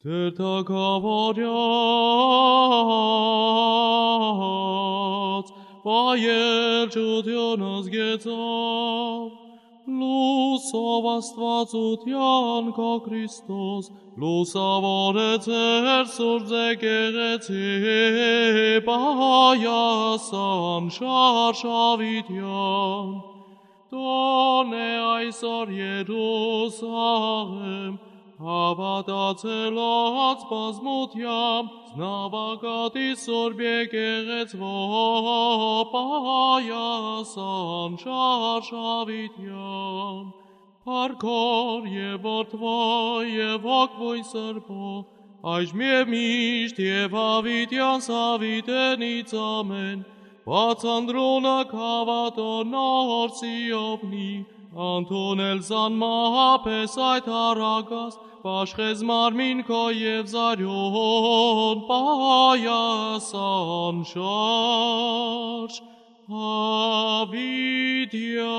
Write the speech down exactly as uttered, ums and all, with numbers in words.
Ter թագավորյաց, վայելչություն ազգեցավ, լուսով աստվածության քո Քրիստոս, լուսավորեց էր սուրբ եկեղեցի, պայասան շարշավիտյան, տոնե այսօր Երուսաղեմ, հավատացելած բազմությամբ, զնավակատի սուրբ եկեղեցվո, պայասան շարշավիտյան, Փառքոր և որդվո և հոգվույն սրբո, այժմ և միշտ և հավիտյան սավիտենից ամեն, բացանդրունը քավատոն նոր սիովնի, Անտունել զանմահապես այդ հարագաստ, Պաշխեզ մարմին քո և զարյուն, պայասան շարժ հավիտյան։